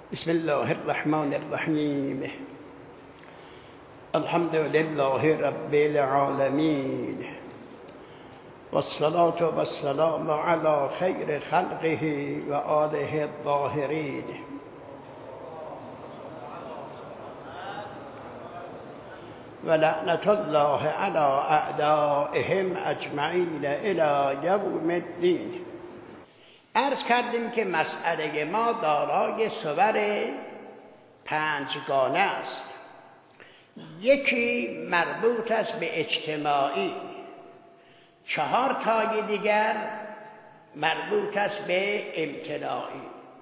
بسم الله الرحمن الرحیم. الحمد لله رب العالمین والصلاة والسلام على خیر خلقه و آله الطاهرین. و لعنت الله على اعدائهم اجمعین الی یوم الدین. عرض کردیم که مسئله ما دارای صور پنجگانه است. یکی مربوط است به اجتماعی، 4 تای دیگر مربوط است به امتناعی.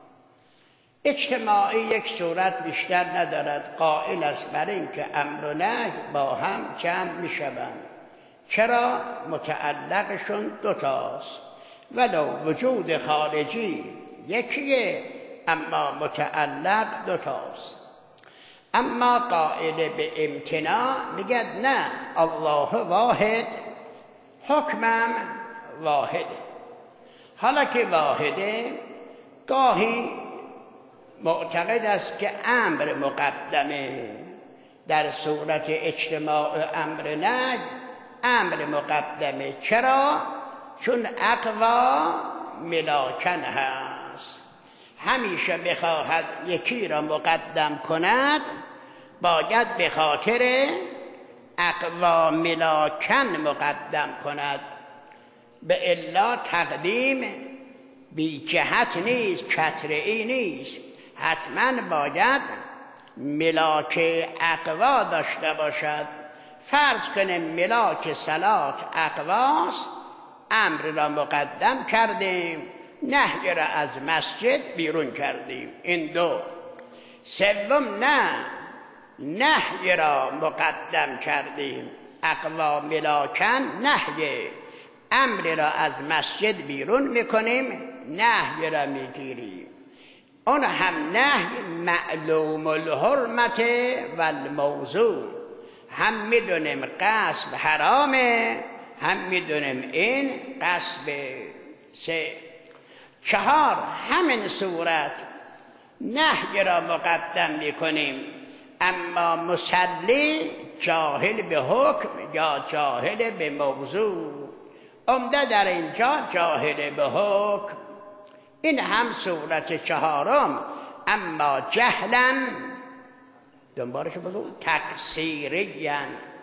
اجتماعی یک صورت بیشتر ندارد، قائل است بر اینکه امر و نهی با هم جمع می شوند. چرا؟ متعلقشون 2 تاست، ولو وجود خارجی یکیه اما متعلق 2 تاست. اما قائل به امتناع میگد نه، الله واحد، حکمم واحده. حالا که واحده، گاهی معتقد است که امر مقدمه. در صورت اجتماع امر نه، امر مقدمه. چرا؟ چون اقوا ملاکن هست، همیشه بخواهد یکی را مقدم کند باید به خاطر اقوا ملاکن مقدم کند، به الا تقدیم بی جهت نیست، کتره‌ای نیست، حتما باید ملاک اقوا داشته باشد. فرض کنیم ملاک صلات اقواست، امر را مقدم کردیم، نهی را از مسجد بیرون کردیم. این 2. سوم نه، نهی را مقدم کردیم، اقوا ملاکن نهی، امر را از مسجد بیرون میکنیم، نهی را میگیریم. اون هم نهی معلوم الحرمت و الموضوع، هم میدونیم قصب حرامه، هم میدونیم این قصب. 3. 4 همین صورت نهی را مقدم میکنیم، اما مصلی جاهل به حکم یا جاهل به موضوع، عمده در اینجا جاهل به حکم. این هم صورت 4م، اما جهلا دنبالش بگو تقصیریا.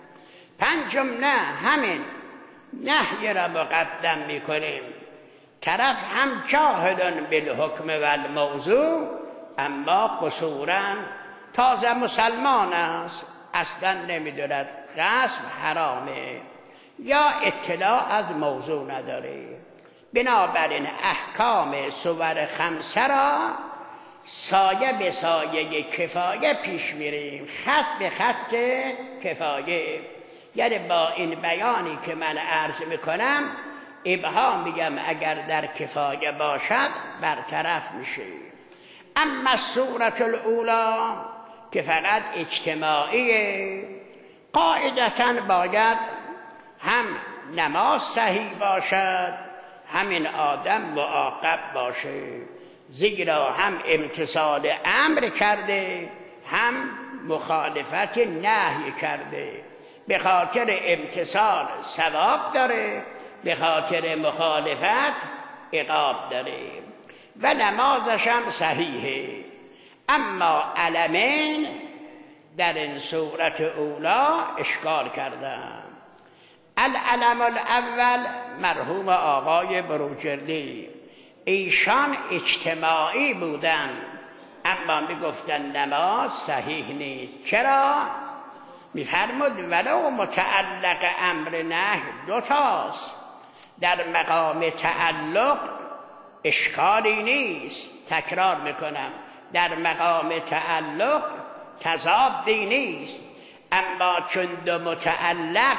5 نه، همین نهی را مقدم میکنیم، طرف هم جاهل بالحکم و الموضوع، اما قصورا تازه مسلمان است، اصلا نمیدوند غصب حرامه یا اطلاع از موضوع نداره. بنابراین احکام صور 5 را سایه به سایه کفایه پیش میریم، خط به خط کفایه. یعنی با این بیانی که من عرض میکنم ابهام میگم اگر در کفایه باشد برطرف میشه. اما صورت الاولی که فقط اجتماعیه، قاعدتاً باید هم نماز صحیح باشد، همین آدم معاقب باشه، زیرا هم امتثال امر کرده هم مخالفت نهی کرده. به خاطر امتثال ثواب داره، به خاطر مخالفت عقاب داره و نمازش هم صحیحه. اما علمین در این صورت اولا اشکال کردن. العلم الاول مرحوم آقای بروجردی، ایشان اجتماعی بودن اما میگفتن نماز صحیح نیست. چرا؟ میفرمود ولو متعلق امر نهی 2 تاست، در مقام تعلق اشکالی نیست. تکرار میکنم، در مقام تعلق تضادی نیست، اما چون 2 متعلق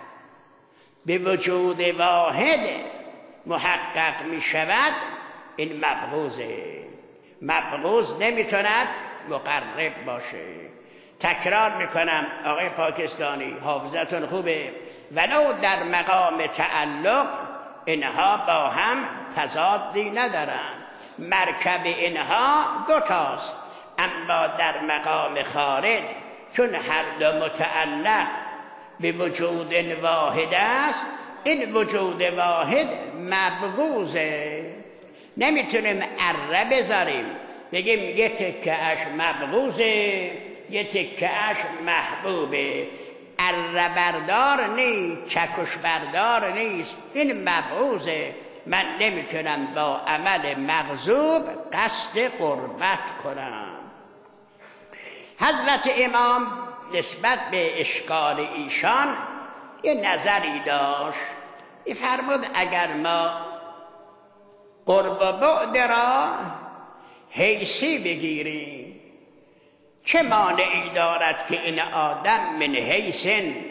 به وجود واحد محقق می شود، این مبغوضه. مبغوض نمیتوند مقرب باشه. تکرار میکنم آقای پاکستانی، حافظتون خوبه، ولو در مقام تعلق اینها با هم تضادی ندارن. مرکب اینها 2 تاست، اما در مقام خارج چون هر دو متعلق به وجود واحد است، این وجود واحد مبغوضه. نمیتونیم اره بذاریم بگیم یه تکه‌اش مبغوضه یه تکه‌اش محبوبه. اره بردار نیست، چکش بردار نیست، این مبغوضه. من نمیتونم با عمل مغضوب قصد قربت کنم. حضرت امام نسبت به اشکال ایشان یه نظری داشت. می‌فرمود اگر ما قرب و بعد را حیثی بگیریم، چه مانعی دارد که این آدم من حیث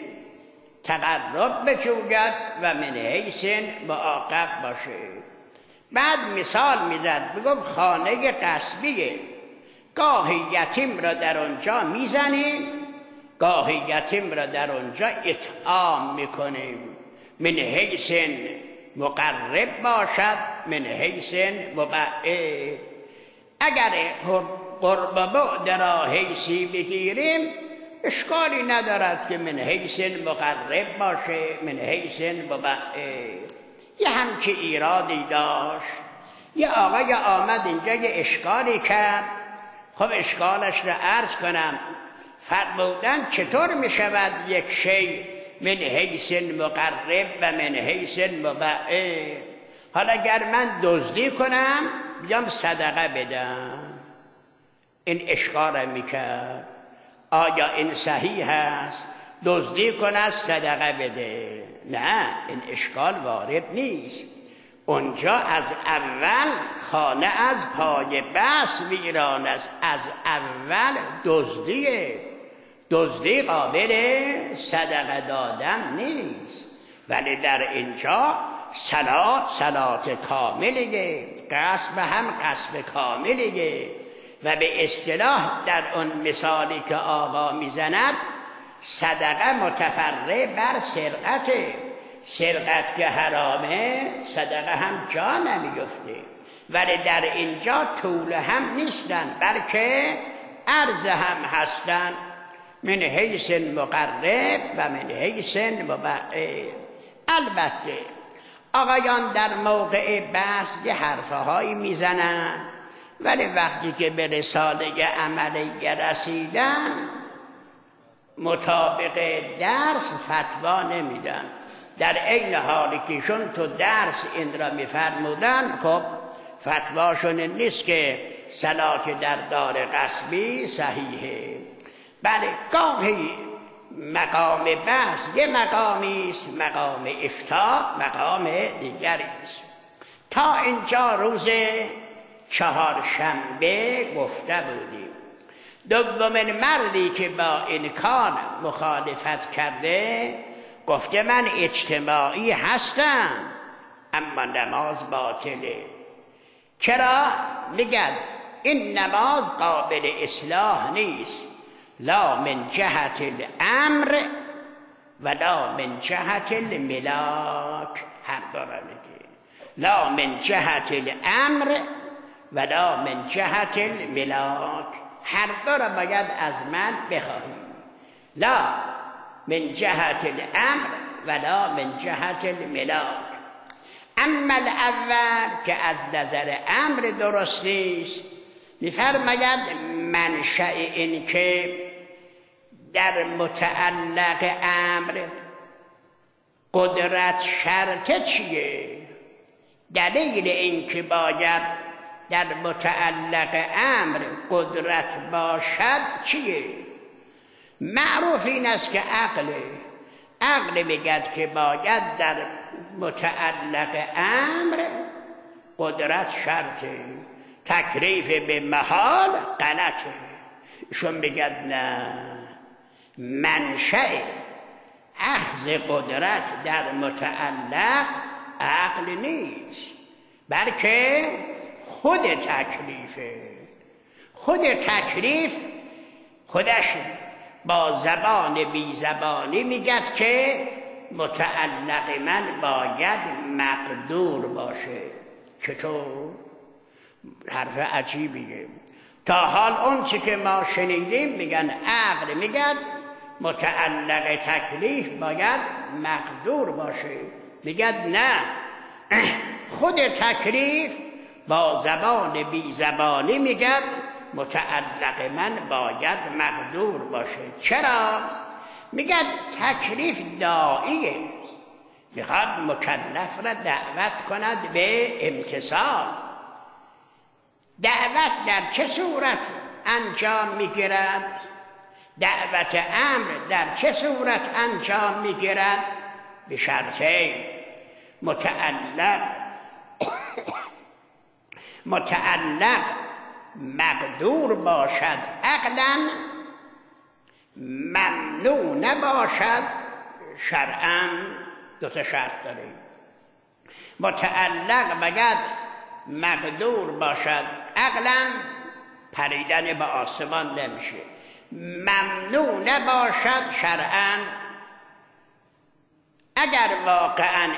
تقرب بجوید و من حیث معاقب باشه. بعد مثال میزد، بگم خانه قصبیه، گاهی یتیم را در آنجا میزنیم، گاهی یتیم را در آنجا اطعام میکنیم. من حیث مقرب باشد، من حیث مبعد. اگر قرب بعد را حیثی بگیریم اشکالی ندارد که من حیث مقرب باشه، من حیث مبعد. یه همچه ایرادی داشت. یه آقای آمد اینجا یه اشکالی کرد. خب اشکالش را عرض کنم. فرمودن چطور می شود یک شی من حیث مقرب و من حیث مبعد؟ حالا اگر من دزدی کنم بیام صدقه بدم، این اشکال میکرد. آیا این صحیح است؟ دزدی کنه صدقه بده؟ نه، این اشکال وارد نیست. اونجا از اول خانه از پای بس ویران است. از اول دزدیه. دزدی قابل صدقه دادن نیست. ولی در اینجا صلات کاملیه، قصب هم قصب کاملیه. و به اصطلاح در اون مثالی که آقا میزند صدقه متفرع بر سرقته. سرقت که حرامه صدقه هم جا نمیفته. ولی در اینجا طول هم نیستن بلکه عرض هم هستن. من حیث مقرب و من حیث مبعد. البته آقایان در موقع بحث یه حرفهایی میزنن، ولی وقتی که به رساله عملیه رسیدن مطابق درس فتوا نمیدن. در عین حالی که ایشون تو درس این را میفرمودن، خب فتواشون این نیست که صلات در دار قصبی صحیحه. بله گاهی مقام بحث یه مقامی است، مقام افتاء مقام دیگری است. تا اینجا روز چهارشنبه گفته بودیم. دومین مردی که با این کار مخالفت کرده گفته من اجتماعی هستم اما نماز باطله. چرا؟ میگن این نماز قابل اصلاح نیست، لا من جهت الامر و لا من جهت الملاک. هم داره میگه لا من جهت الامر و لا من جهت الملاک. هر داره باید از من بخواهیم. لا من جهت الامر و لا من جهت الملاک. اما الاول که از نظر امر درست نیست، میفرماید منشأ این که در متعلق امر قدرت شرط چیه؟ دلیل این که باید در متعلق امر قدرت باشد چیه؟ معروف این است که عقل میگد که باید در متعلق امر قدرت شرطه، تکلیف به محال غلطه. ایشون میگد نه، منشأ اخذ قدرت در متعلق عقل نیست بلکه خود تکلیفه. خود تکلیف خودش با زبان بی زبانی میگد که متعلق من باید مقدور باشه. چطور؟ حرف عجیبیه. تا حال اون چی که ما شنیدیم میگن عقل میگن متعلق تکلیف باید مقدور باشه، میگن نه، خود تکلیف با زبان بی زبانی میگن متعلق من باید مقدور باشه. چرا؟ میگن تکلیف داعیه، میخواد مکلف را دعوت کند به امتثال. دعوت در چه صورت انجام میگیرد؟ دعوت امر در چه صورت انجام میگیرد؟ به شرطین: متعلق مقدور باشد عقلا، ممنوع نباشد شرعا. دو تا شرط داریم. متعلق باید مقدور باشد عقلا، پریدن به آسمان نمیشه. ممنوع نباشد شرعا. اگر واقعا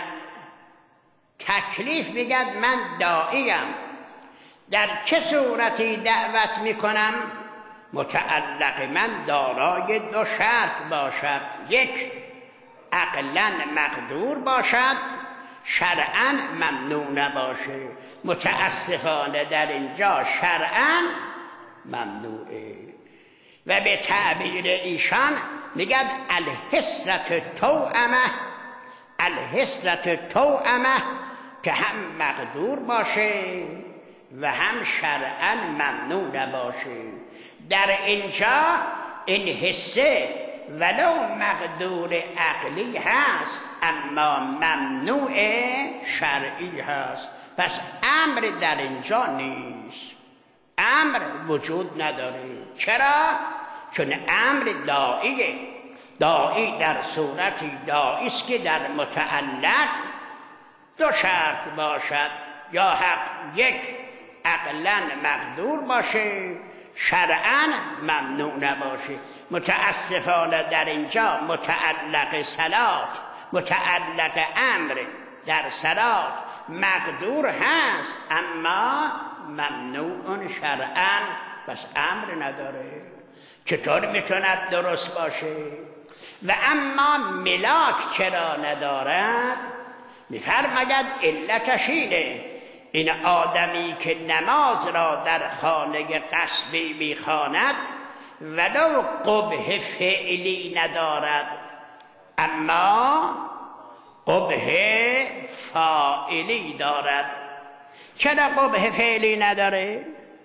تکلیف بگد من داعیم، در چه صورتی دعوت میکنم؟ متعلق من دارای دو شرط باشد: یک، عقلا مقدور باشد، شرعا ممنوع نباشه. متاسفانه در اینجا شرعا ممنوعه و به تعبیر ایشان میگن الحسرت توأمه. الحسرت توأمه که هم مقدور باشه و هم شرعا ممنوع نباشه. در اینجا این حسه ولو مقدور عقلی هست اما ممنوع شرعی هست. پس امر در اینجا نیست، امر وجود نداره. چرا؟ چون امر داعیه. داعی در صورتی داعی است که در متعلق دو شرط باشد: یا حق یک، عقلا مقدور باشه، شرعا ممنوع نباشه. متاسفانه در اینجا متعلق صلات، متعلق امر در صلات مقدور هست اما ممنوع شرعا، پس امر نداره. چطور میتوند درست باشه؟ و اما ملاک چرا ندارد؟ میفرماید علتش اینه: این آدمی که نماز را در خانه غصبی میخواند ولو قبح فعلی ندارد اما قبح فاعلی دارد. چرا قبح فعلی نداره؟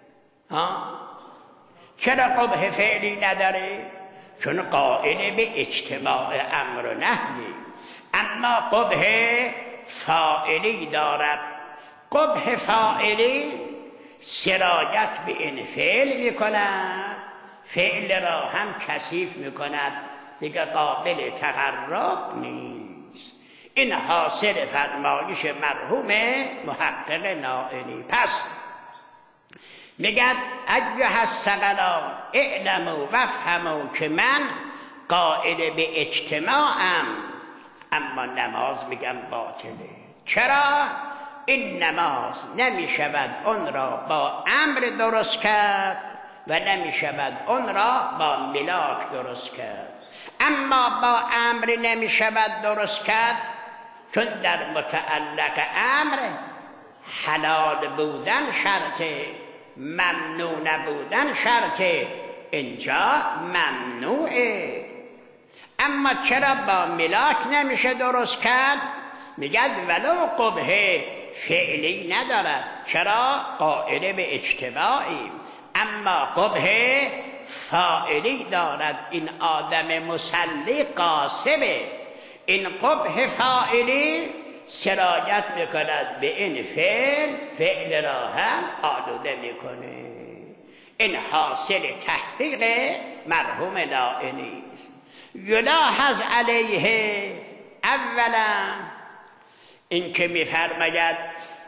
چرا قبح فعلی نداره؟ چون قائل به اجتماع امر و نهی، اما قبح فاعلی دارد. قبح فاعلی سرایت به این فعل میکند، فعل را هم کثیف میکند، دیگه قابل تقرب نیست. این حاصل فرمایش مرحوم محقق نائینی. پس میگد ایها الثقلان اعلموا وافهموا که من قائل به اجتماعم اما نماز میگم باطله. چرا؟ این نماز نمیشود اون را با امر درست کرد و نمیشود اون را با ملاک درست کرد. اما با امر نمیشود درست کرد چون در متعلق امر حلال بودن شرطه، ممنوع نبودن شرطه. اینجا ممنوعه. اما چرا با ملاک نمیشه درست کرد؟ میگد ولو قبح فعلی ندارد. چرا؟ قائل به اجتماعی، اما قبح فاعلی دارد. این آدم مصلی قاسبه. این قبح فاعلی سرایت میکند به این فعل را هم آلوده میکنه. این حاصل تحقیق مرحوم نائینی است. یلاحظ علیه اولا این که میفرماید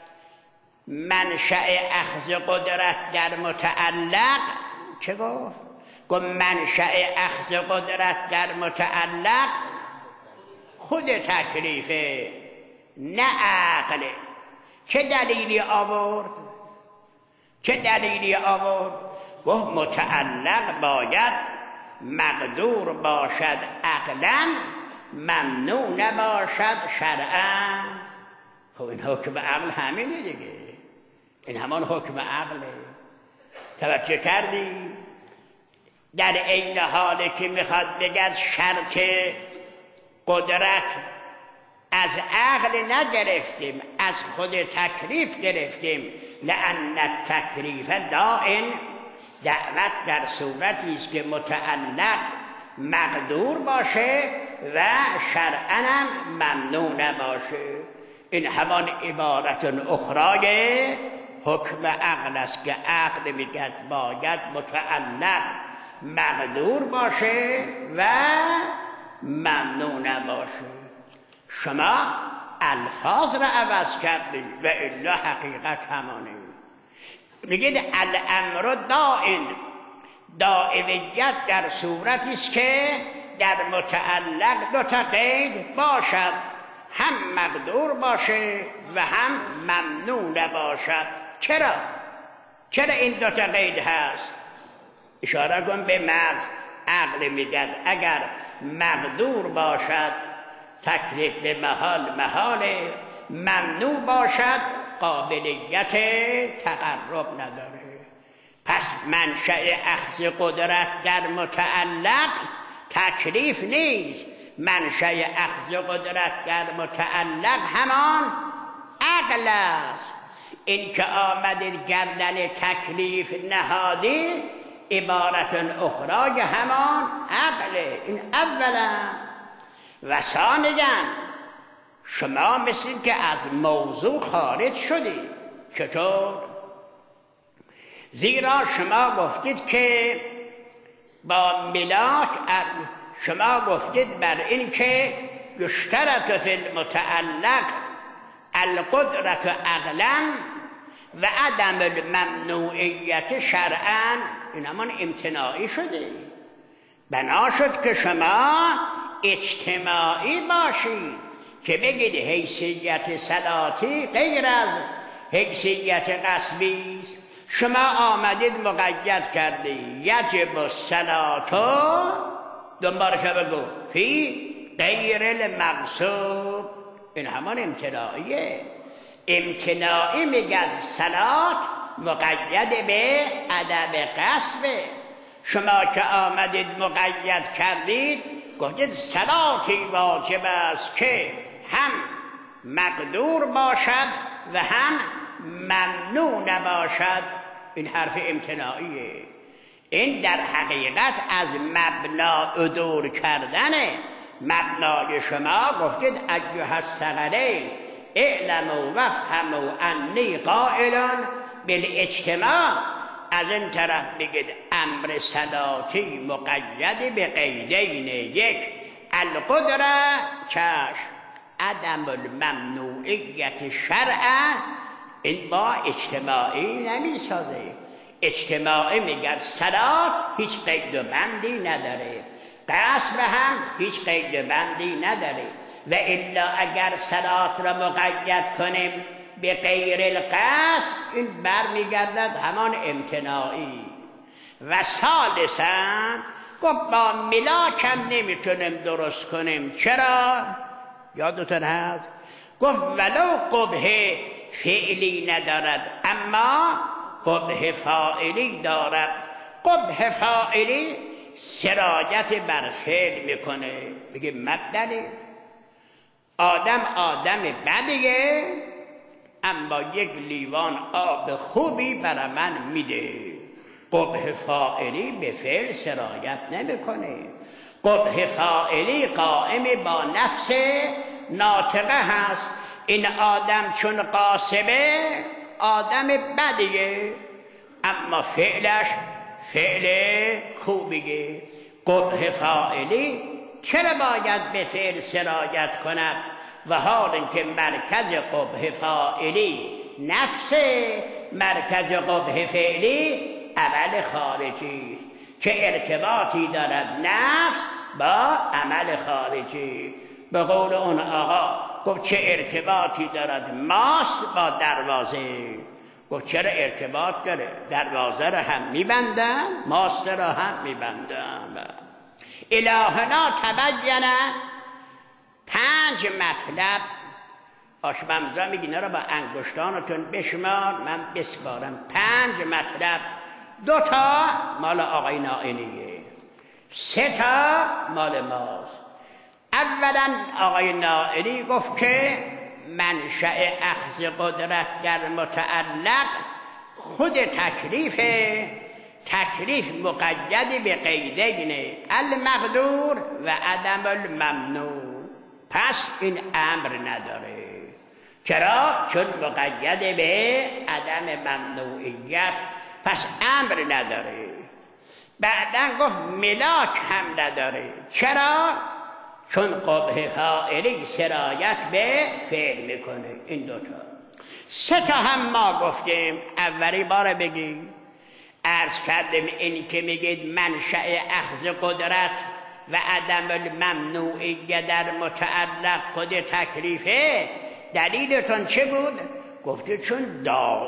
منشأ اخذ قدرت در متعلق. چه گفت؟ گفت منشأ اخذ قدرت در متعلق خود تکلیفه نه عقله. چه دلیلی آورد؟ چه دلیلی آورد؟ گفت متعلق باید مقدور باشد عقلاً، ممنوع نباشد شرعاً. خب این حکم عقل همینه دیگه، این همان حکم عقله. توجه کردی؟ در این حالی که میخواد بگد شرط قدرت از عقل نگرفتیم، از خود تکلیف گرفتیم. لأن التکلیف دائن، دعوت در صورتی است که متعلق مقدور باشه و شرعاً هم ممنوع نباشه. این همان عبارت اخرای حکم عقل است که عقل میگد باید متعلق مقدور باشه و ممنوع نباشه. شما الفاظ را عوض کردید و الا حقیقت همانه. میگید الامر دائم، دائمیت در صورتی است که در متعلق دو تا قید باشد، هم مقدور باشه و هم ممنوع نباشد. چرا این دو تا قید هست؟ اشاره کن به مغز. عقل میگد اگر مقدور باشد تکلیف به محال، ممنوع باشد قابلیت تقرب نداره. پس منشأ اخذ قدرت در متعلق تکلیف نیست، منشأ اخذ قدرت در متعلق همان عقل است. این که آمدید گردن تکلیف نهادی عبارت اخرای همان عقله. این اولا. و ثانیاً شما مثل که از موضوع خارج شدید. چطور؟ زیرا شما گفتید که با ملاک، شما گفتید بر این که یشترط فی المتعلق القدرت عقلا و عدم الممنوعیت شرعا. این همان امتناعی شده. بنا شد که شما اجتماعی باشید که بگید حیثیت صلاتی غیر از حیثیت قصبی است. شما آمدید مقید کردید یجب الصلاة، دنبالش بگو فی غیر المقصود. این همان امتناعیه. امتناعی میگد صلات مقید به عدم قصبه. شما که آمدید مقید کردید گفتید صلاتی واجب است که هم مقدور باشد و هم ممنوع نباشد. این حرف امتناعیه. این در حقیقت از مبنا عدول کردنه. مبنای شما گفتید ایها الثقلین اعلموا وافهموا انی قائل بالاجتماع. از این طرف بگید امر صلاتی مقید به قیدین: یک القدره، چشم، عدم الممنوعیت شرعا. این با اجتماعی نمی سازه. اجتماعی میگه صلات هیچ قید و بندی نداره، قصد هم هیچ قید و بندی نداره. و الا اگر صلات را مقید کنیم به غیر القصد، این برمیگردد همان امتناعی. و ثالثاً گفت با ملاکم نمیتونیم درست کنیم. چرا؟ یادتون هست گفت ولو قبح فعلی ندارد اما قبح فاعلی دارد. قبح فاعلی سرایت بر فعل میکنه. بگه مبدلی آدم بدیه اما یک لیوان آب خوبی برای من میده. قبح فاعلی به فعل سرایت نمیکنه. قبح فاعلی قائم با نفس ناطقه هست. این آدم چون قاسمه آدم بدیه اما فعلش فعل خوبیه. قبح فاعلی چرا باید به فعل سرایت کند و حال اینکه مرکز قبح فاعلی نفس، مرکز قبح فعلی عمل خارجی است. چه ارتباطی دارد نفس با عمل خارجی؟ به قول اون آقا گفت چه ارتباطی دارد ماست با دروازه؟ گفت چرا ارتباط داره، دروازه را هم میبندن، ماسته را هم میبندن. الهنا تبین 5 مطلب. آشپزا میگه اینا را با انگشتانتون بشمار، من بسپارم. 5 مطلب. 2 تا مال آقای نائینیه، 3 تا مال ماست. اولا آقای نائینی گفت که منشأ اخذ قدرت در متعلق خود تکلیفه. تکلیف مقید به قیدین، المقدور و عدم الممنوع. پس این امر نداره. چرا؟ چون مقید به عدم ممنوعیت، پس امر نداره. بعدا گفت ملاک هم نداره. چرا؟ چون قبح فاعلی سرایت به فعل میکنه. این 2 تا. 3 تا هم ما گفتیم. اولی بار بگیم. عرض کردیم این که میگید منشأ اخذ قدرت و عدم الممنوعیت در متعلق خود تکلیفه، دلیلتون چه بود؟ گفته چون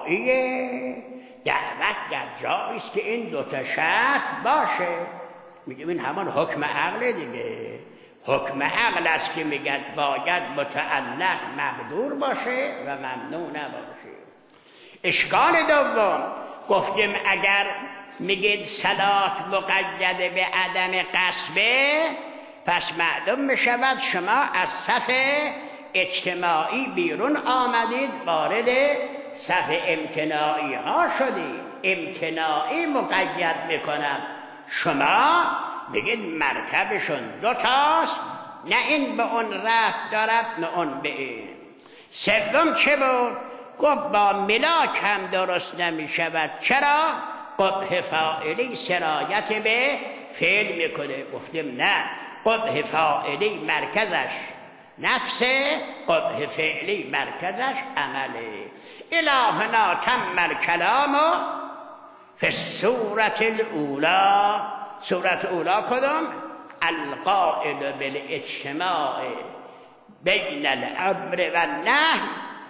داعیه دعوت در جاییست که این 2 تا شرط باشه. میگیم این همان حکم عقل دیگه. حکم عقل است که میگه باید متعلق مقدور باشه و ممنوع نباشه. اشکال دوم گفتیم اگر میگید صلات مقید به عدم قصبه، پس معلوم میشود شما از صف اجتماعی بیرون آمدید، وارد صف امتناعی ها شدید. امتناعی مقید میکنم. شما بگید مرکبشون 2 تاست، نه این به اون رفت دارد نه اون به این. سوم چه بود؟ گفت با ملاک هم درست نمی شود. چرا؟ قبح فاعلی سرایت به فعل میکنه. گفتیم نه، قبح فاعلی مرکزش نفسه، قبح فعلی مرکزش عمله. الهنا تم الکلام فی الصورت الاولی. صورت اولا کدوم؟ القائل بالاجتماع بین الامر و النهی.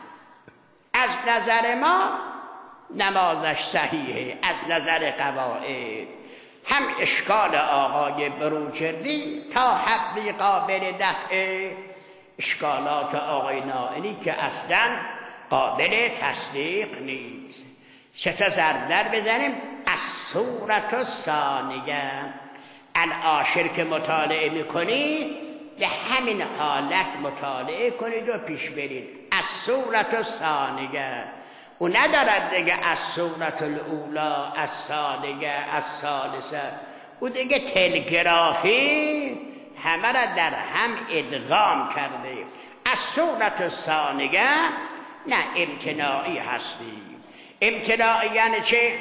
از نظر ما نمازش صحیحه، از نظر قواعد. هم اشکال آقای بروجردی تا حدی قابل دفع، اشکالات آقای نائینی که اصلا قابل تصدیق نیست. 3 تا ضرب بزنیم. از صورت الثانیه، العاشر که مطالعه میکنید به همین حالت مطالعه کنید و پیش برید. از صورت الثانیه، او ندارد دیگه از صورت الاولا، از ثانیه، از ثالثه. او دیگه تلگرافی همه را در هم ادغام کرده. از صورت الثانیه نه امتناعی هستی. امتناعی یعنی چه؟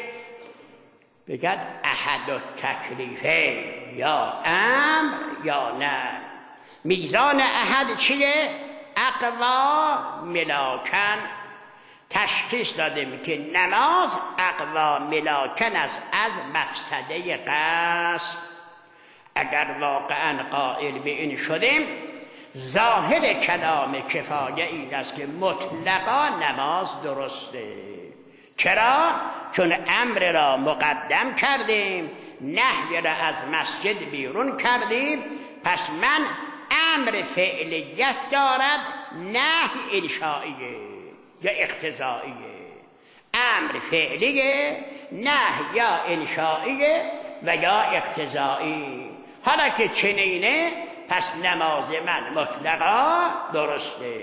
بگد احد التکلیفه، یا امر یا نه. میزان احد چیه؟ اقوا ملاکن. تشخیص دادیم که نماز اقوا ملاکن است از مفسده قصد. اگر واقعا قائل به این شدیم، ظاهر کلام کفایه این است که مطلقا نماز درسته. چرا؟ چون امر را مقدم کردیم، نهی را از مسجد بیرون کردیم. پس من امر فعلیت دارد، نهی انشائیه یا اقتضائیه. امر فعلیه، نهی یا انشائیه و یا اقتضایی. حالا که چنینه، پس نماز من مطلقا درسته.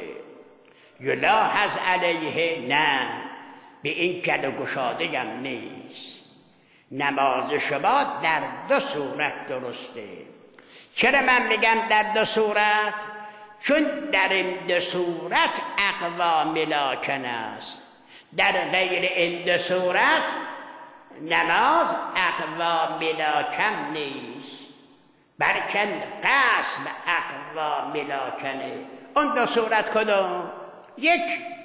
یلاحظ علیه، نه، به این گل و گشاده هم نیست. نماز شما در 2 صورت درسته. چرا من میگم در 2 صورت؟ چون در این 2 صورت اقوا ملاکن است. در غیر این 2 صورت نماز اقوا ملاکن نیست، بلکه قسم اقوا ملاکنه. اون 2 صورت کدوم؟ یک،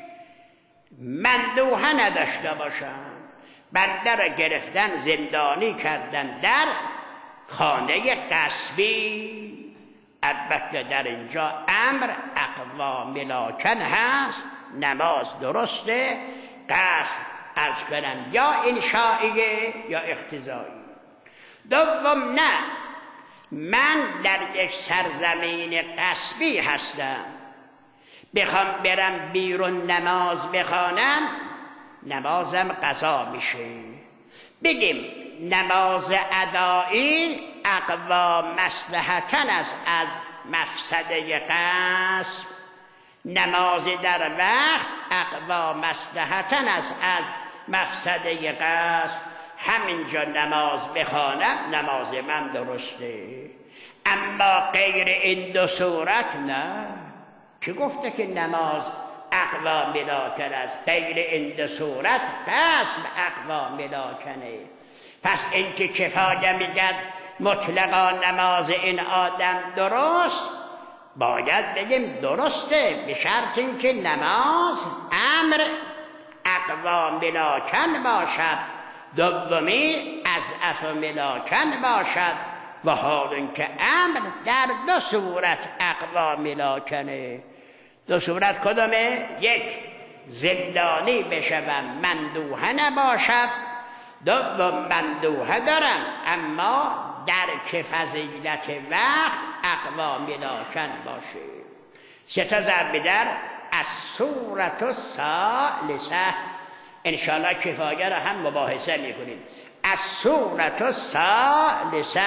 مندوحه نداشته باشم، بنده را گرفتن زندانی کردن در خانه غصبی. البته در اینجا امر اقوا ملاکن هست، نماز درسته، قصد عرض کنم یا انشائیه یا اقتضایی. دوم نه، من در یک سرزمین غصبی هستم، بخوام برم بیرون نماز بخوانم، نمازم قضا میشه. بگیم نماز ادایی اقوا مصلحتن است از مفسده قصد، نماز در وقت اقوا مصلحتن است از مفسده قصد. همینجا نماز بخوانم نماز من درسته، اما غیر این دو صورت نه. که گفته که نماز اقوا ملاکن است؟ غیر این دو صورت قصد اقوا ملاکنه. پس این که کفایه میگد مطلقا نماز این آدم درست، باید بگیم درسته، به شرط اینکه نماز امر اقوا ملاکن باشد، دومی از اف ملاکن باشد، و حال اینکه امر در دو صورت اقوا ملاکنه. دو صورت کدومه؟ یک، زندانی بشوم مندوحه نباشد، دوم مندوحه دارم اما درک فضیلت وقت اقوا ملاکن باشه. سه تا ضرب در از صورت الثالثه انشاءالله کفایه را هم مباحثه میکنیم. از صورت الثالثه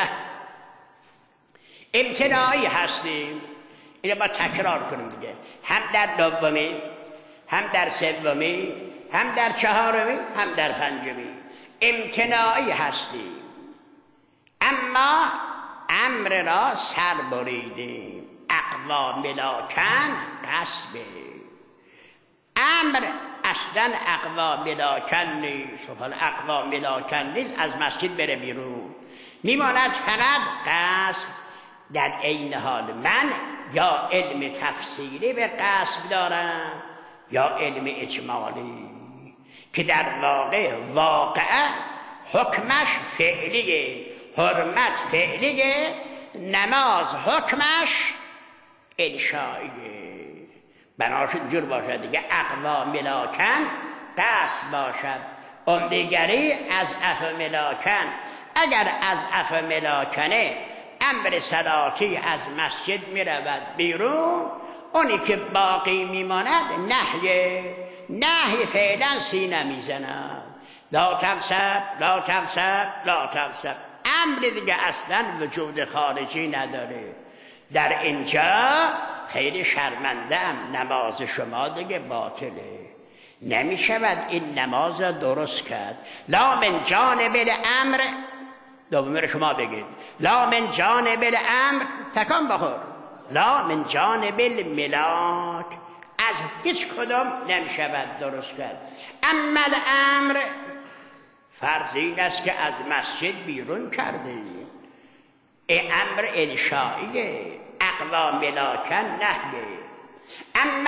امتناعی هستیم، اینو با تکرار کنیم دیگه، هم در دومی، هم در سومی، هم در چهارمی، هم در پنجمی امتناعی هستیم، اما امر را سر بریدیم. اقوا ملاکن قصبه، امر اصلا اقوا ملاکن نیست. حالا اقوا ملاکن نیست، از مسجد بره بیرون، میماند فقط قصب. در عین حال من یا علم تفسیری به قصب دارم یا علم اجمالی، که در واقع حکمش فعلیه، حرمت فعلیه، نماز حکمش انشائیه. بنابراین اینجور باشد دیگه، اقوا ملاکن قصد باشد. اون دیگری از اف ملاکن، اگر از اف ملاکنه امر صلاتی از مسجد می رود بیرون، اونی که باقی می ماند نهی فعلا سینه می زند، لا تغصب لا تغصب لا تغصب. امر دیگه اصلا وجود خارجی نداره. در اینجا خیلی شرمنده‌ام، نماز شما دیگه باطله، نمی شود این نماز را درست کرد. لا من جانب الامر، دومی رو شما بگید، لا من جانب الامر، تکان بخور، لا من جانب الملاک، از هیچ کدام نمی شود درست کرد. اما الامر فرض این است که از مسجد بیرون کرده، امر انشائیه، اقوا ملاکن نهیه. اما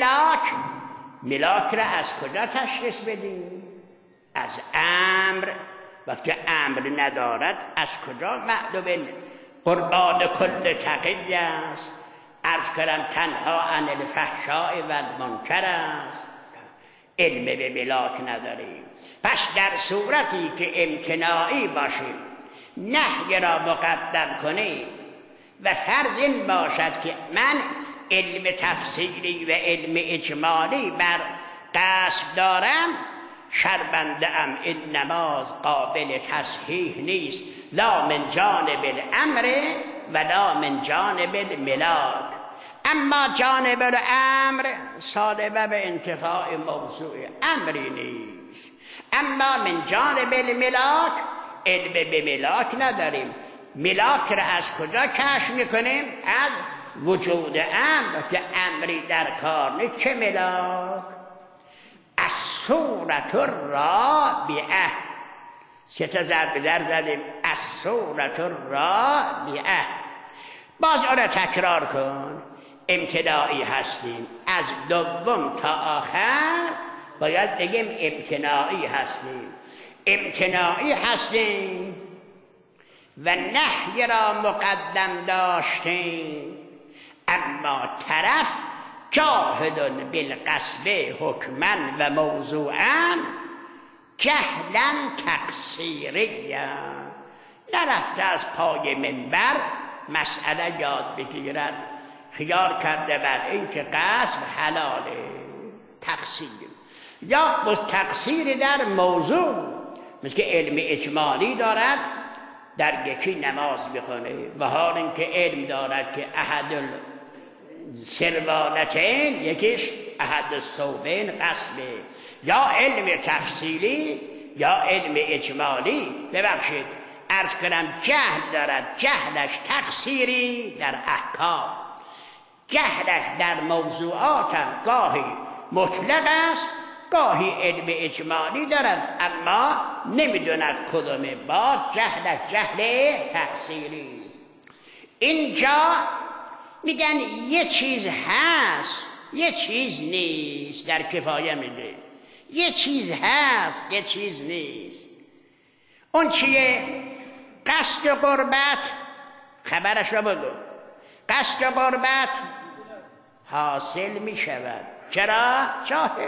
ملاک را از کجا تشخیص بدیم؟ از امر. وقتی امر ندارد از کجا معلومه؟ قربان کل تقی است، عرض کردم تنها عن الفحشاء و المنکر است، علم به ملاک نداریم. پس در صورتی که امتناعی باشیم، نهی را مقدم کنیم و فرض این باشد که من علم تفسیری و علم اجمالی بر قصد دارم، شرمنده ام، این نماز قابل تصحیح نیست، لا من جانب الامر و لا من جانب الملاک. اما جانب الامر صالبه به انتفاع موضوع امری نیست، اما من جانب الملاک علم به ملاک نداریم. ملاک را از کجا کشف میکنیم؟ از وجود امر. که امری در کار نیست، چه ملاک؟ از صورت الرابعه، سه تا ضرب در زدیم، از صورت الرابعه. باز آن را تکرار کن، امتناعی هستیم، از دوم تا آخر باید بگیم امتناعی هستیم. امتناعی هستیم و نهی را مقدم داشتیم، اما طرف جاهد بالقصد حکما و موضوعا جهلا تقصیریا، نرفته از پای منبر مسئله یاد بگیرد، خیال کرده بر این که قصد حلاله، تقصیر یا با تقصیر در موضوع، مثل که علم اجمالی دارد در یکی نماز بخونه و حال اینکه علم دارد که احد السروالتین یکیش احد الثوبین قصبه، یا علم تفصیلی یا علم اجمالی. ببخشید عرض کنم جهل دارد، جهلش تقصیری در احکام، جهلش در موضوعات هم گاهی مطلق است گاهی علم اجمالی دارد اما نمیدوند کدومه، با جهلش جهل تقصیری است. اینجا میگن یه چیز هست یه چیز نیست، در کفایه میگه یه چیز هست یه چیز نیست. اون چیه؟ قصد قربت، خبرش رو بگو. قصد قربت حاصل می شود. چرا؟ جاهله.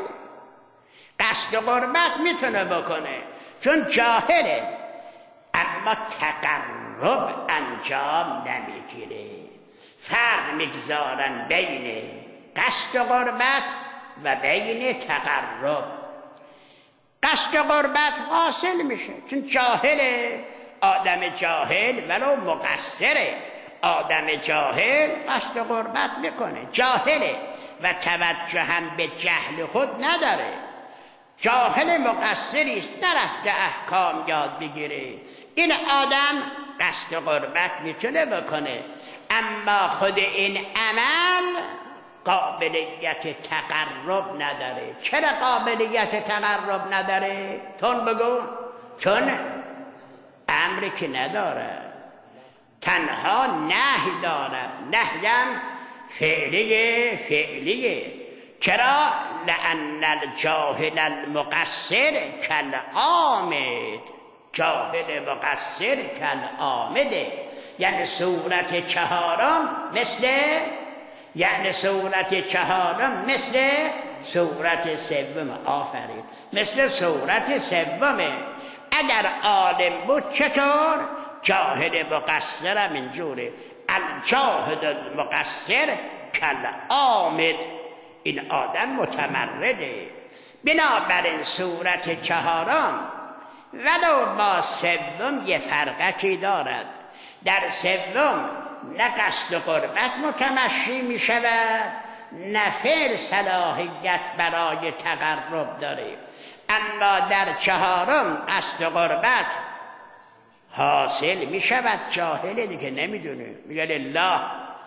قصد قربت میتونه بکنه چون جاهله، اما تقرب انجام نمیگیره. فرق میگذارن بین قصد قربت و بین تقرب. قصد قربت حاصل میشه چون جاهله. آدم جاهل ولو مقصره، آدم جاهل قصد قربت میکنه، جاهله و توجه هم به جهل خود نداره. جاهل مقصری است، نرفته احکام یاد بگیره. این آدم قصد قربت میتونه بکنه اما خود این عمل قابلیت تقرب نداره. چرا قابلیت تقرب نداره؟ تون بگو. چون امری که نداره، تنها نهی دارد، نهیم فعلیه. چرا؟ لأن الجاهل المقصر کالعامد، جاهل مقصر کالعامده. یعنی صورت چهارم مثل صورت سوم. آفرین، مثل صورت سومه. اگر عالم بود چطور؟ جاهل مقصر هم اینجوره. الجاهل المقصر کالعامد، این آدم متمرده. بنابراین صورت چهارم ولو با سوم یه فرقکی دارد. در سوم نه قصد قربت متمشی می شود نه فعل صلاحیت برای تقرب داره، اما در چهارم قصد قربت حاصل می شود. جاهله دیگه نمیدونه، میگه لله.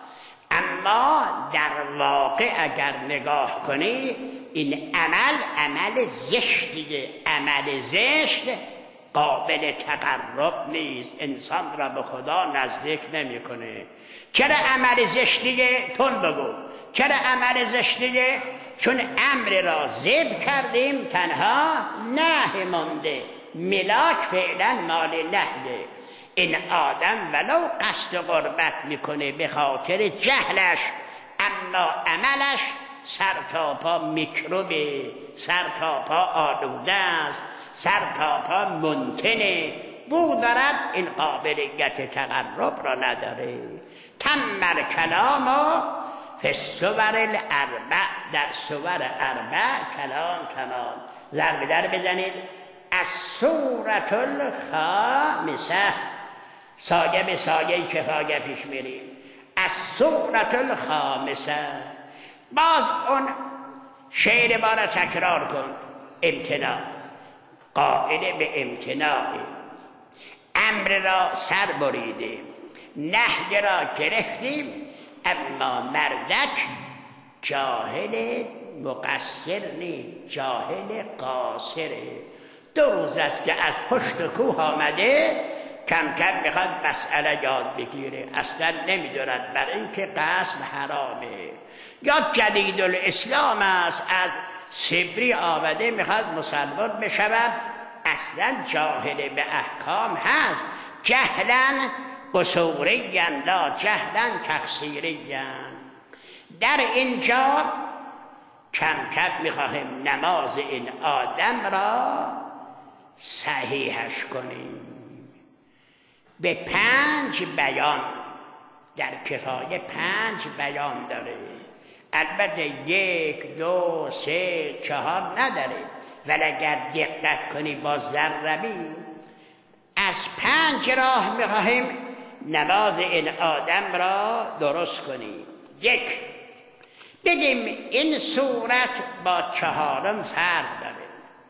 اما در واقع اگر نگاه کنی این عمل زشتیه. عمل زشت قابل تقرب نیست، انسان را به خدا نزدیک نمیکنه. چرا عمل زشتیه؟ تون بگو. چرا عمل زشتیه؟ چون امر را ذبح کردیم تنها نهی مونده، ملاک فعلا مال نهیه. این آدم ولو قصد قربت میکنه به خاطر جهلش، اما عملش سر تا پا میکروبه، سر تا پا آلوده است، سر تا پا منتنه، بو دارد، این قابلیت تقرب را نداره. تم کلام فی الصور الاربع، در صور اربع کلام تمام. ضرب در بزنید. الصورة الخامسه، سایه به سایه کفایه پیش میریم. الصورة الخامسه، باز اون شعر بارا تکرار کن. امتناع، قائل به امتناع. امر را سر بریدیم، نهی را گرفتیم، اما مردک جاهل مقصر نیست، جاهل قاصره. 2 روز است که از پشت کوه آمده، کم کم میخواد مسئله یاد بگیره، اصلا نمیدوند بر اینکه قسم حرامه. یا جدید الاسلام است، از سبری آمده میخواد مسلمان بشود، اصلا جاهل به احکام هست. جهلا قصوریا لا جهلا تقصیریا. در اینجا کم کم میخواهیم نماز این آدم را صحیحش کنیم. به 5 بیان در کفایه 5 بیان داره. البته 1 2 3 4 نداره، ولی اگر دقت کنی با ذربی از 5 راه میخواهیم نماز این آدم را درست کنیم. 1 بگیم این صورت با 4م فرق داره.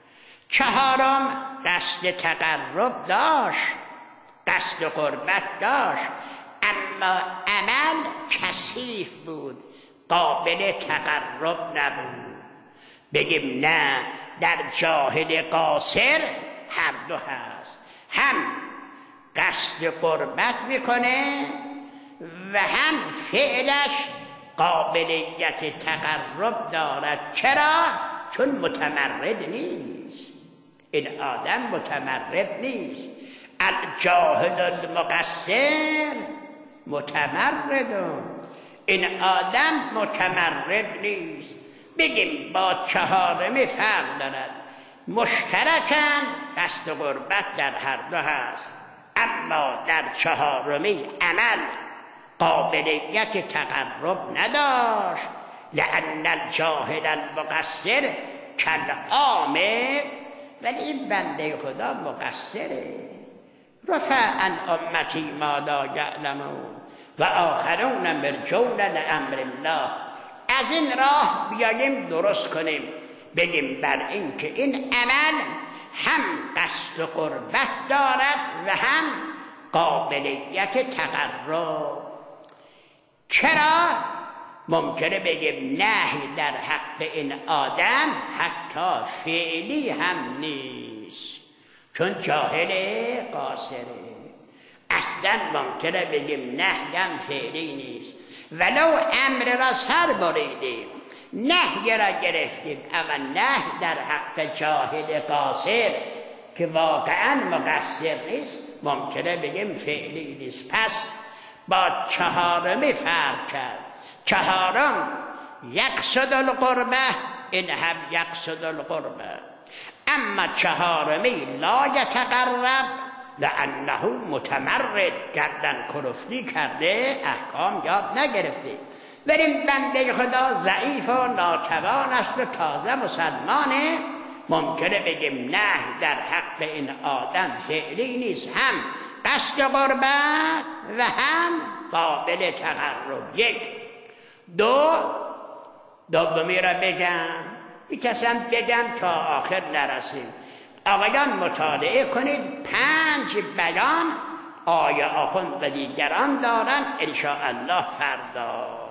4م قصد تقرب داشت، قصد قربت داشت، اما عمل کثیف بود، قابل تقرب نبود. بگیم نه، در جاهل قاصر هر دو هست، هم قصد قربت میکنه و هم فعلش قابلیت تقرب دارد. چرا؟ چون متمرد نیست. این آدم متمرد نیست. الجاهل المقصر متمرد، این آدم متمرد نیست. بگیم با 4م فرق دارد. مشترکاً قصد قربت در هر دو هست، اما در 4می عمل قابلیت تقرب نداشت. لأن الجاهل المقصر کالعامه، ولی این بنده خدا مقصره. رفع عن امتی ما لا یعلمون و آخرون مرجون لامر الله. از این راه بیاییم درست کنیم، بگیم بر این که این عمل هم قصد قربت دارد و هم قابلیت تقرب. چرا؟ ممکنه بگیم نهی در حق این آدم حتی فعلی هم نیست، چون جاهل قاصره. اصلا ممکنه بگیم نهی هم فعلی نیست، ولو امر را سر بریدیم، نهی را گرفتیم، اما نهی در حق جاهل قاصر که واقعا مقصر نیست ممکنه بگیم فعلی نیست. پس با 4می فرق کرد. 4م یقصد القربه، این هم یقصد القربه، اما 4می لا یتقرب لانه متمرد، گردن کلفتی کرده، احکام یاد نگرفته. بریم بنده خدا ضعیف و ناتوان است و تازه مسلمانه، ممکنه بگیم نه در حق این آدم فعلی نیست، هم قصد قربت و هم قابل تقرب. 1 2 دومی را بگم، میکسم بگم تا آخر نرسیم. آقایان مطالعه کنید، 5 بیان آیه آخوند و دیگران دارن انشاءالله فردا.